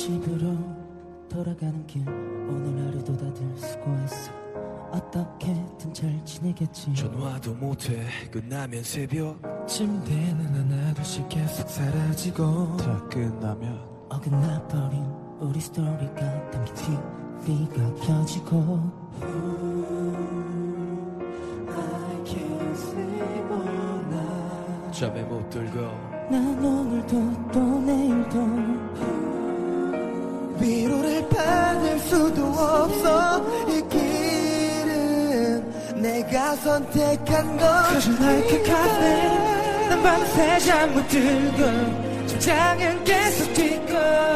집으로 돌아가는 길 오늘 하루도 다들 수고했어. 어떻게든 잘 지내겠지. 전화도 못해 끝나면 새벽 침대는 하나둘씩 계속 사라지고 다 끝나면 어긋나버린 우리 스토리가 담긴 TV가 켜지고 I can't sleep all night. 잠에 못 들고 난 오늘도 또 내일도 위로를 받을 수도 없어. 이 길은 내가 선택한 것. Cause you like a cafe. 난 밤새 잠 못 들고 심장은 계속 뛰고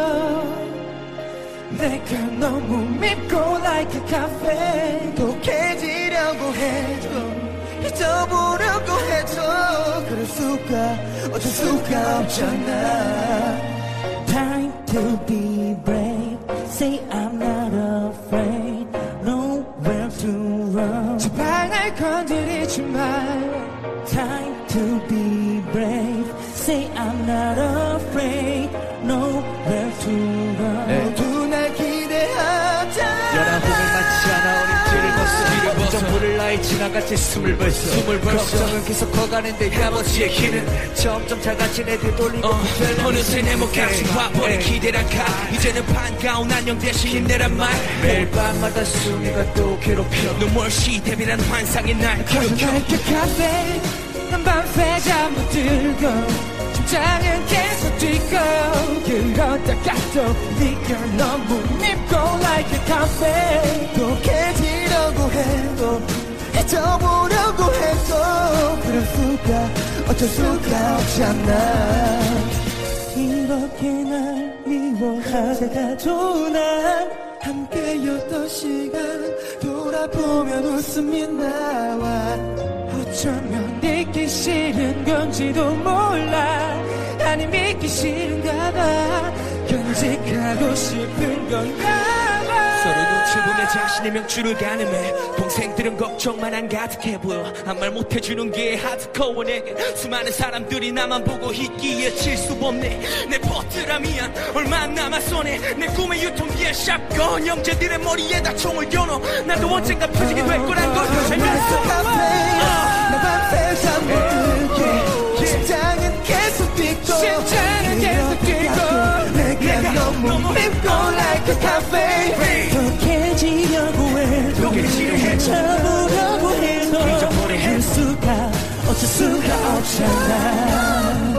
내가 너무 밉고 like a cafe. 독해지려고 해도 잊어보려고 해도 그럴 수가 어쩔 수가 없잖아. Time to be brave. Say I'm not afraid. Nowhere to run. 제발 날 건드리지 마. Time to be brave. Say I'm not afraid. Nowhere to run. 모두 날 기대하자. 연합봉을 맞지 않아 어린지를 벗어 정보를 나이 지나갔지 숨을 벌써 걱정은 계속 커가는데 나머지의 길은 점점 작아진 애들 돌리고 어느새 내 목 각진화버린 기대란 칼. 이제는 반가운 안녕 대신 힘내란 말. 매일 밤마다 숨이가 또 괴롭혀 눈물 시대비란 환상의 날 Cause you like a cafe. 난 밤새 잠 못 들고 심장은 계속 뛰고 그러다가 또 네가 너무 밉고 like a cafe. 독해지려고 해도 잊어보려고 해도 그럴 수가 어쩔 수가 없잖아. 이렇게 날 미워하다가도 난 함께였던 시간 돌아보면 웃음이 나와. 어쩌면 믿기 싫은 건지도 몰라. 아니 믿기 싫은가 봐. 견직하고 싶은 건가 봐. 서로 눈치 보며 자신의 명줄을 가늠해. 동생들은 걱정만 안 가득해 보여. 아무 말 못해주는 게 하드코어. 내게 수많은 사람들이 나만 보고 있기에 칠 수 없네. 내 버트라 미안 얼마 남았어. 내 꿈의 유통기한 샷건 형제들의 머리에다 총을 겨눠. 나도 언젠가 퍼지게 될 거란 걸 알면서 나 밤새 잠 못 들게 심장은 계속 뛰고 내가 너무 밉고 like a cafe. 독해지려고 해도 잡으려고 해도 할 수가 어쩔 수가 없잖아.